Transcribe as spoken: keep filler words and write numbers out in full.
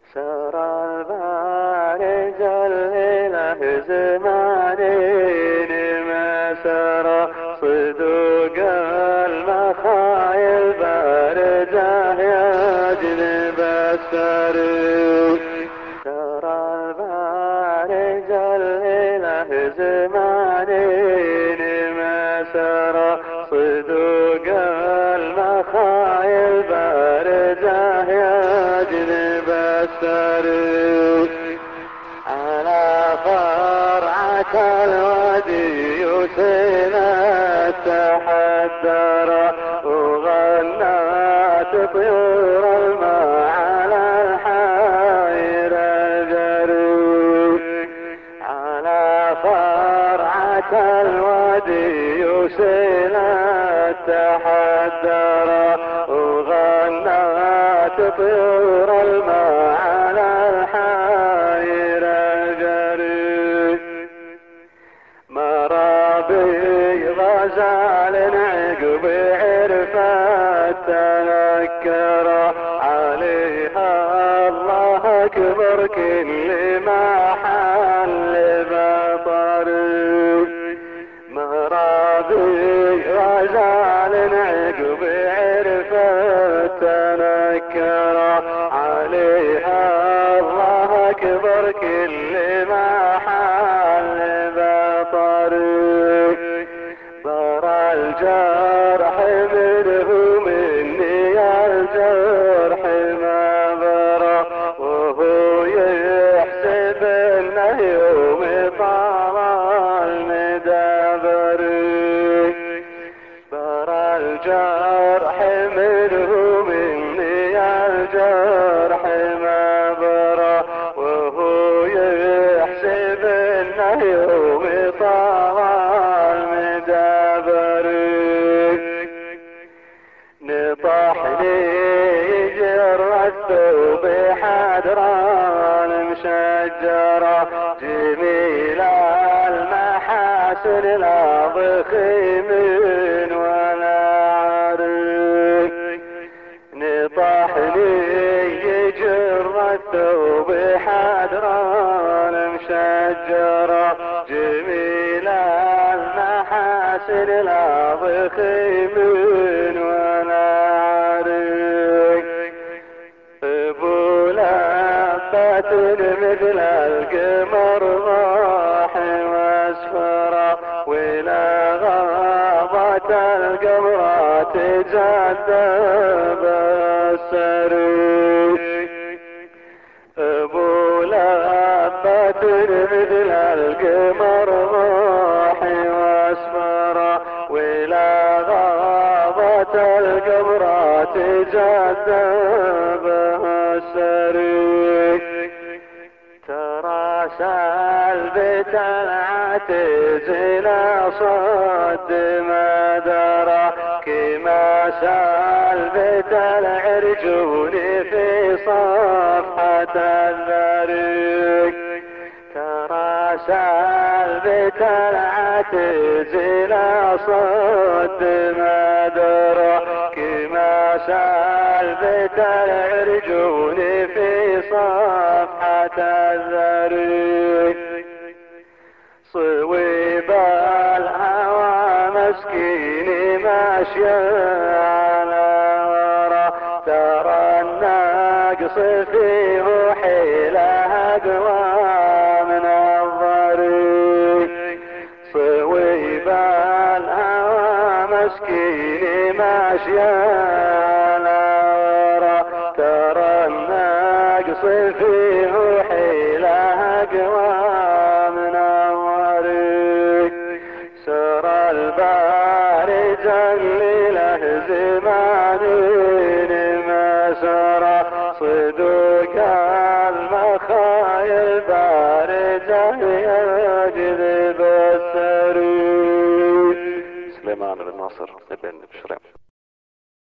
سرى البارج الليلة زمانين ما سرى صدوق المخايل باردة يا جنب السري. سرى البارج الليلة زمانين ما سرى صدوق المخايل باردة يا جنب السري. على فرعة الودي يسيلت تحدر وغنت طيور الماء على الحاير الجري. على فرعة الودي يسيلت تحدر وغنت طيور الماء على الحاير الجري. مرابي غزال عقب عرفت تنكر عليها الله اكبر كل ما حل بطري. مرابي غزال عقب عرفت تنكر عليها الله اكبر كل ما حل بطري. برى الجرح منه مني الجرح ما برى وهو يحسب انه يوم طال المدبري. برى الجرح منه مني الجرح ما برى وهو يحسب انه يوم طال المدبري. نطحني جر الثوب حدران مشجرة جميل المحاسن لا ضخيم ولا عري. نطحني جر الثوب حدران مشجرة جميل المحاسن لا ضخيم ولا عري. ابو لبة مثل القمر ضاح واسفرا ولا غابت القمرات جذب السري. ابو لبة مثل القمر ضاح واسفرا ولا غابت القمرات جذبها السري. ترى سلبة العتز لا صد ما درى كما سلبة العرجون في صفحة الذري. ترى سلبة العتز لا صد ما درى كما سلبة العرجون في صفحة الذري. صويب الهوى مسكين ماشية على ورا ترى النقص فيه حيلها اقوى من الضري. صويب الهوى مسكين ماشية على ورا ترى النقص فيه حيلها اقوى من الضري. سرى البارج الليلة زمانين ما سرى صدوق المخايل باردة يجذب السري. سليمان بن ناصر ابن بشريم.